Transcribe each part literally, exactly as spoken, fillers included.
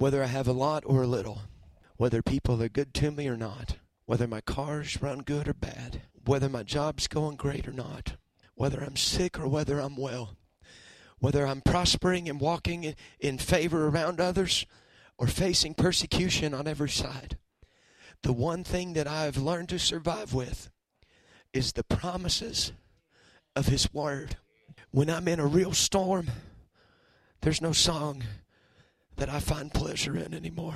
Whether I have a lot or a little, whether people are good to me or not, whether my cars run good or bad, whether my job's going great or not, whether I'm sick or whether I'm well, whether I'm prospering and walking in favor around others or facing persecution on every side, the one thing that I've learned to survive with is the promises of His Word. When I'm in a real storm, there's no song that I find pleasure in anymore.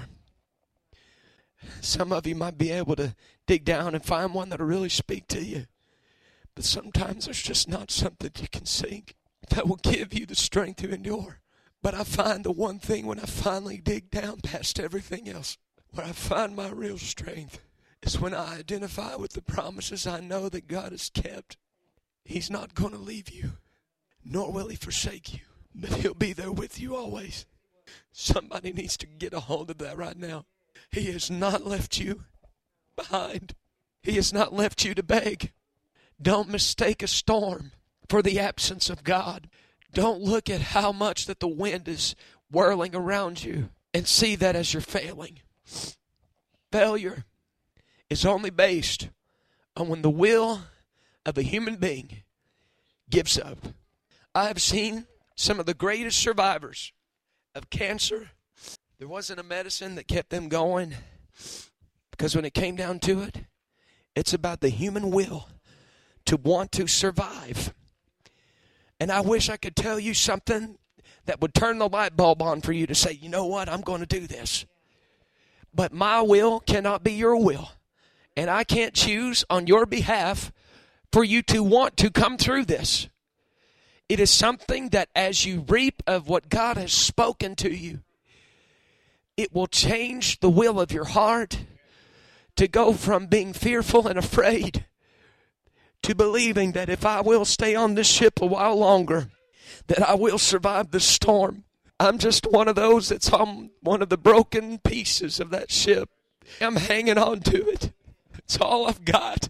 Some of you might be able to dig down and find one that'll really speak to you. But sometimes there's just not something you can sing that will give you the strength to endure. But I find the one thing when I finally dig down past everything else, where I find my real strength, is when I identify with the promises I know that God has kept. He's not going to leave you, nor will He forsake you, but He'll be there with you always. Somebody needs to get a hold of that right now. He has not left you behind. He has not left you to beg. Don't mistake a storm for the absence of God. Don't look at how much that the wind is whirling around you and see that as you're failing. Failure is only based on when the will of a human being gives up. I have seen some of the greatest survivors of cancer. There wasn't a medicine that kept them going, because when it came down to it, it's about the human will to want to survive. And I wish I could tell you something that would turn the light bulb on for you to say, you know what, I'm going to do this. But my will cannot be your will. And I can't choose on your behalf for you to want to come through this. It is something that as you reap of what God has spoken to you, it will change the will of your heart to go from being fearful and afraid to believing that if I will stay on this ship a while longer, that I will survive the storm. I'm just one of those that's on one of the broken pieces of that ship. I'm hanging on to it. It's all I've got.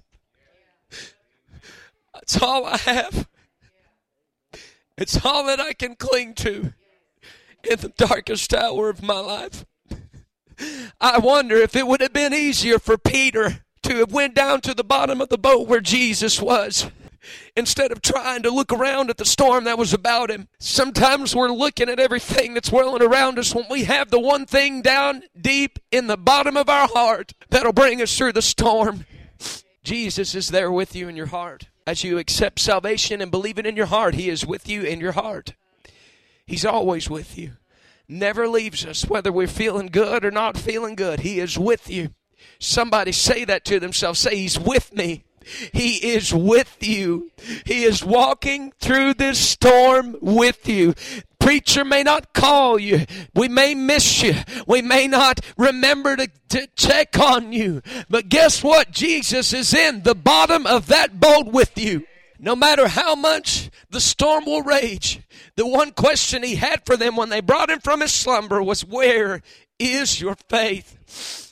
It's all I have. It's all that I can cling to in the darkest hour of my life. I wonder if it would have been easier for Peter to have went down to the bottom of the boat where Jesus was, instead of trying to look around at the storm that was about him. Sometimes we're looking at everything that's whirling around us when we have the one thing down deep in the bottom of our heart that'll bring us through the storm. Jesus is there with you in your heart. As you accept salvation and believe it in your heart, He is with you in your heart. He's always with you. Never leaves us, whether we're feeling good or not feeling good. He is with you. Somebody say that to themselves. Say, He's with me. He is with you. He is walking through this storm with you. Preacher may not call you. We may miss you. We may not remember to, to check on you. But guess what? Jesus is in the bottom of that boat with you. No matter how much the storm will rage, the one question He had for them when they brought Him from His slumber was, where is your faith?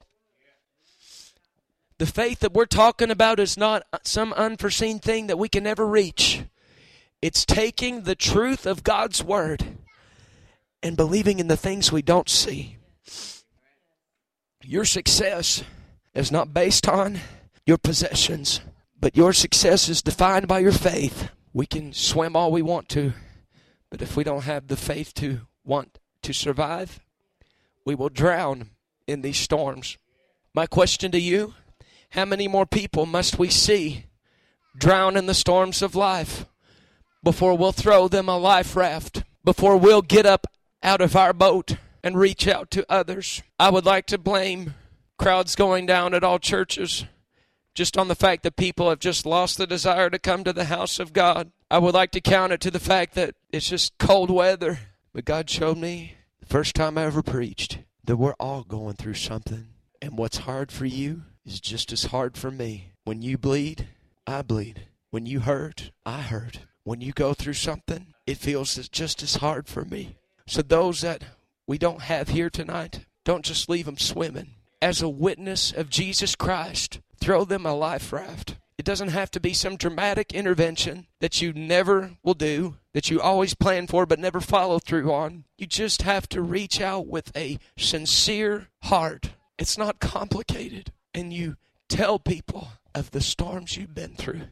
The faith that we're talking about is not some unforeseen thing that we can never reach. It's taking the truth of God's Word and believing in the things we don't see. Your success is not based on your possessions, but your success is defined by your faith. We can swim all we want to, but if we don't have the faith to want to survive, we will drown in these storms. My question to you, how many more people must we see drown in the storms of life before we'll throw them a life raft, before we'll get up out of our boat and reach out to others? I would like to blame crowds going down at all churches just on the fact that people have just lost the desire to come to the house of God. I would like to count it to the fact that it's just cold weather. But God showed me the first time I ever preached that we're all going through something. And what's hard for you is just as hard for me. When you bleed, I bleed. When you hurt, I hurt. When you go through something, it feels just as hard for me. So those that we don't have here tonight, don't just leave them swimming. As a witness of Jesus Christ, throw them a life raft. It doesn't have to be some dramatic intervention that you never will do, that you always plan for but never follow through on. You just have to reach out with a sincere heart. It's not complicated. And you tell people of the storms you've been through.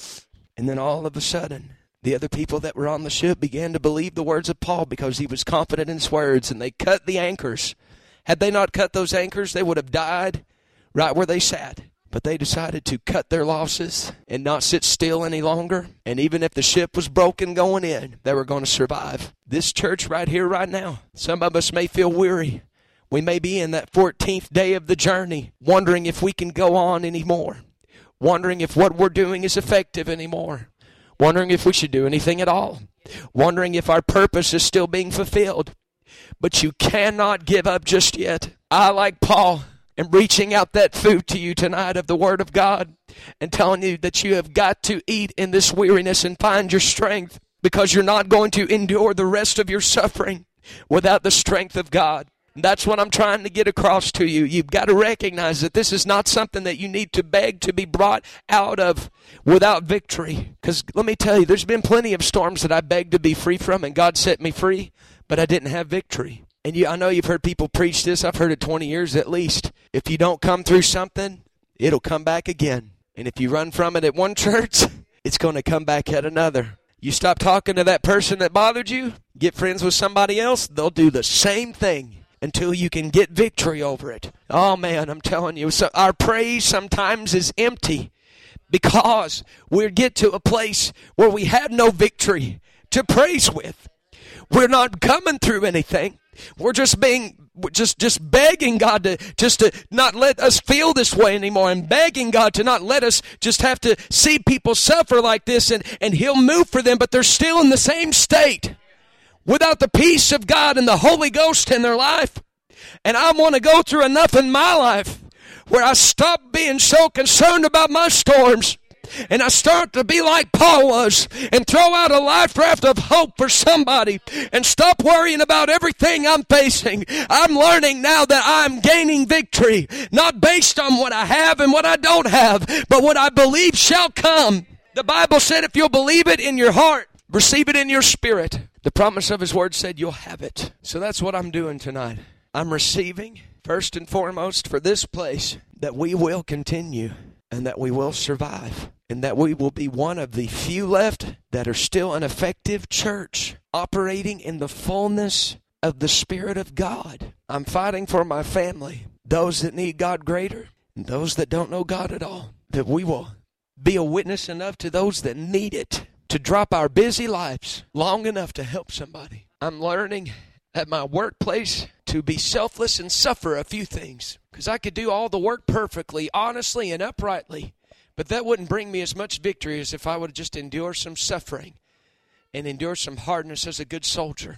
And then all of a sudden, the other people that were on the ship began to believe the words of Paul because he was confident in his words, and they cut the anchors. Had they not cut those anchors, they would have died right where they sat. But they decided to cut their losses and not sit still any longer. And even if the ship was broken going in, they were going to survive. This church right here, right now, some of us may feel weary. We may be in that fourteenth day of the journey, wondering if we can go on anymore. Wondering if what we're doing is effective anymore. Wondering if we should do anything at all. Wondering if our purpose is still being fulfilled. But you cannot give up just yet. I, like Paul, am reaching out that food to you tonight of the Word of God and telling you that you have got to eat in this weariness and find your strength, because you're not going to endure the rest of your suffering without the strength of God. That's what I'm trying to get across to you. You've got to recognize that this is not something that you need to beg to be brought out of without victory. Because let me tell you, there's been plenty of storms that I begged to be free from, and God set me free, but I didn't have victory. And you, I know you've heard people preach this. I've heard it twenty years at least. If you don't come through something, it'll come back again. And if you run from it at one church, it's going to come back at another. You stop talking to that person that bothered you, get friends with somebody else, they'll do the same thing until you can get victory over it. Oh man, I'm telling you, so our praise sometimes is empty because we get to a place where we have no victory to praise with. We're not coming through anything. We're just being, we're just, just begging God to just to not let us feel this way anymore, and begging God to not let us just have to see people suffer like this, and, and He'll move for them, but they're still in the same state without the peace of God and the Holy Ghost in their life. And I want to go through enough in my life where I stop being so concerned about my storms, and I start to be like Paul was and throw out a life raft of hope for somebody and stop worrying about everything I'm facing. I'm learning now that I'm gaining victory, not based on what I have and what I don't have, but what I believe shall come. The Bible said if you'll believe it in your heart, receive it in your spirit, the promise of His Word said you'll have it. So that's what I'm doing tonight. I'm receiving, first and foremost, for this place, that we will continue and that we will survive, and that we will be one of the few left that are still an effective church, operating in the fullness of the Spirit of God. I'm fighting for my family, those that need God greater, and those that don't know God at all, that we will be a witness enough to those that need it, to drop our busy lives long enough to help somebody. I'm learning at my workplace to be selfless and suffer a few things, because I could do all the work perfectly, honestly, and uprightly, but that wouldn't bring me as much victory as if I would just endure some suffering and endure some hardness as a good soldier.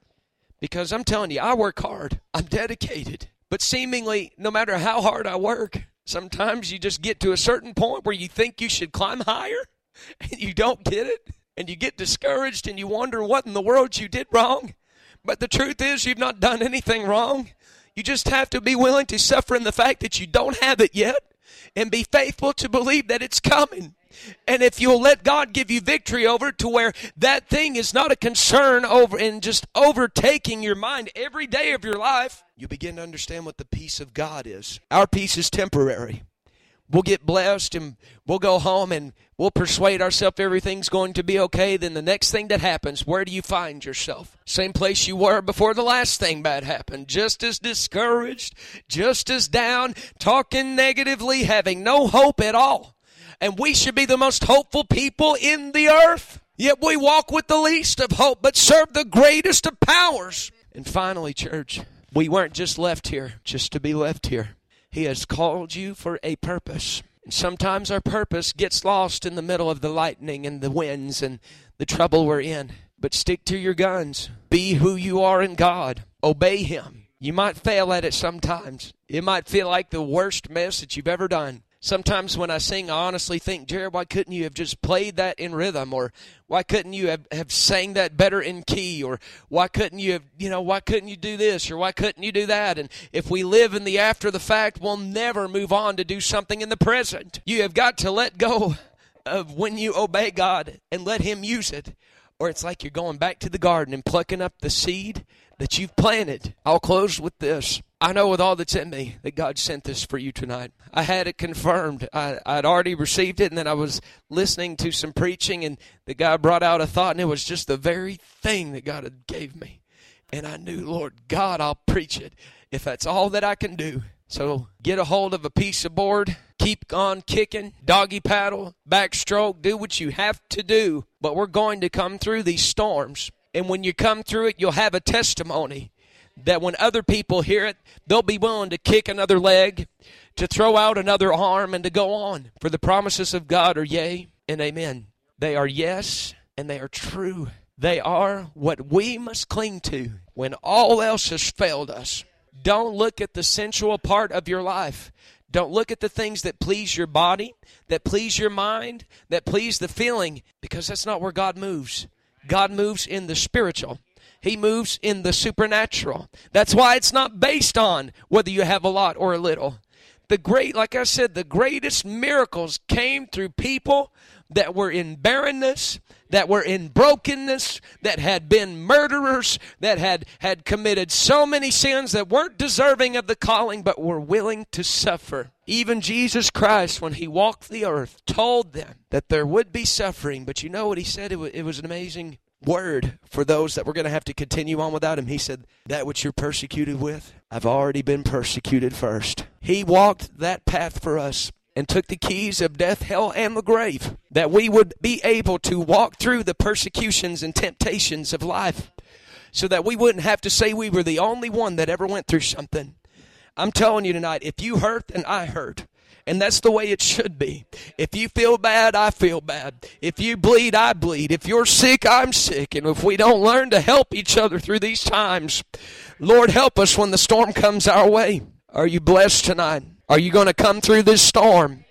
Because I'm telling you, I work hard. I'm dedicated. But seemingly, no matter how hard I work, sometimes you just get to a certain point where you think you should climb higher, and you don't get it, and you get discouraged, and you wonder what in the world you did wrong. But the truth is, you've not done anything wrong. You just have to be willing to suffer in the fact that you don't have it yet, and be faithful to believe that it's coming. And if you'll let God give you victory over it, to where that thing is not a concern over and just overtaking your mind every day of your life, you begin to understand what the peace of God is. Our peace is temporary. We'll get blessed and we'll go home and we'll persuade ourselves everything's going to be okay. Then the next thing that happens, where do you find yourself? Same place you were before the last thing bad happened. Just as discouraged, just as down, talking negatively, having no hope at all. And we should be the most hopeful people in the earth. Yet we walk with the least of hope, but serve the greatest of powers. And finally, church, we weren't just left here just to be left here. He has called you for a purpose. And sometimes our purpose gets lost in the middle of the lightning and the winds and the trouble we're in. But stick to your guns. Be who you are in God. Obey Him. You might fail at it sometimes. It might feel like the worst mess that you've ever done. Sometimes when I sing, I honestly think, Jared, why couldn't you have just played that in rhythm? Or why couldn't you have, have sang that better in key? Or why couldn't you have, you know, why couldn't you do this? Or why couldn't you do that? And if we live in the after the fact, we'll never move on to do something in the present. You have got to let go of when you obey God and let Him use it, or it's like you're going back to the garden and plucking up the seed that you've planted. I'll close with this. I know with all that's in me that God sent this for you tonight. I had it confirmed. I, I'd already received it, and then I was listening to some preaching, and the guy brought out a thought, and it was just the very thing that God had gave me. And I knew, Lord God, I'll preach it if that's all that I can do. So get a hold of a piece of board, keep on kicking, doggy paddle, backstroke, do what you have to do. But we're going to come through these storms. And when you come through it, you'll have a testimony that when other people hear it, they'll be willing to kick another leg, to throw out another arm, and to go on. For the promises of God are yea and amen. They are yes, and they are true. They are what we must cling to when all else has failed us. Don't look at the sensual part of your life. Don't look at the things that please your body, that please your mind, that please the feeling, because that's not where God moves. God moves in the spiritual. He moves in the supernatural. That's why it's not based on whether you have a lot or a little. The great, like I said, the greatest miracles came through people that were in barrenness, that were in brokenness, that had been murderers, that had, had committed so many sins that weren't deserving of the calling, but were willing to suffer. Even Jesus Christ, when He walked the earth, told them that there would be suffering. But you know what He said? It was, it was an amazing word for those that were going to have to continue on without Him. He said, that which you're persecuted with, I've already been persecuted first. He walked that path for us and took the keys of death, hell, and the grave, that we would be able to walk through the persecutions and temptations of life, so that we wouldn't have to say we were the only one that ever went through something. I'm telling you tonight, if you hurt, then I hurt. And that's the way it should be. If you feel bad, I feel bad. If you bleed, I bleed. If you're sick, I'm sick. And if we don't learn to help each other through these times, Lord, help us when the storm comes our way. Are you blessed tonight? Are you going to come through this storm